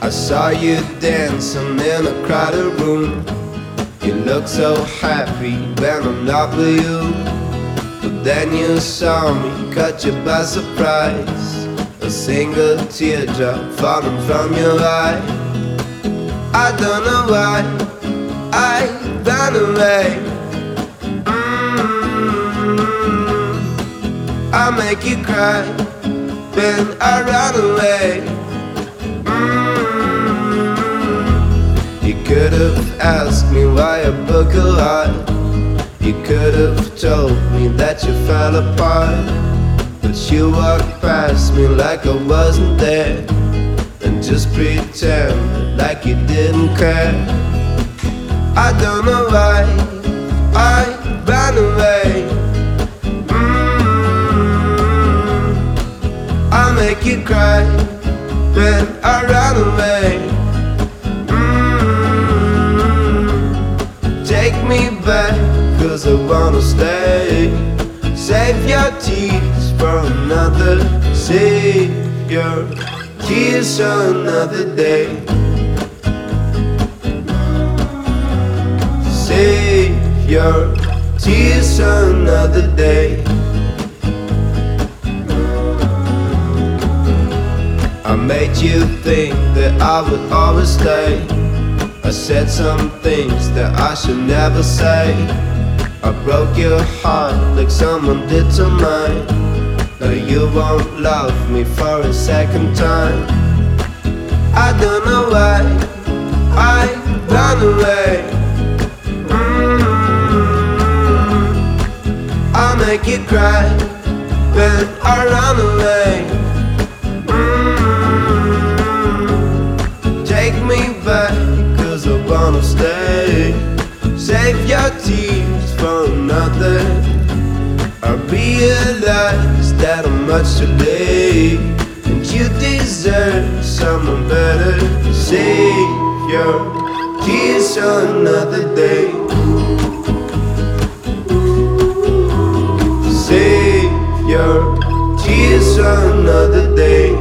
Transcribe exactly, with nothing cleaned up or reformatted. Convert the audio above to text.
I saw you dancing in a crowded room. You look so happy when I'm not with you. But then you saw me, caught you by surprise. A single teardrop falling from your eye. I don't know why I ran away. mm-hmm. I make you cry when I run away. You could have asked me why I broke your heart. You could have told me that you fell apart. But you walked past me like I wasn't there, and just pretended like you didn't care. I don't know why I ran away. mm-hmm. I make you cry when I run away. Take me back, cause I wanna stay. Save your tears for another. Save your tears for another day. Save your tears for another day. I made you think that I would always stay. I said some things that I should never say. I broke your heart like someone did to mine. Now you won't love me for a second time. I don't know why I ran away. mm-hmm. I make you cry when I run away. mm-hmm. Take me back, I wanna stay. Save your tears for another. I realize that I'm much too late, and you deserve someone better. Save your tears for another day. Save your tears for another day.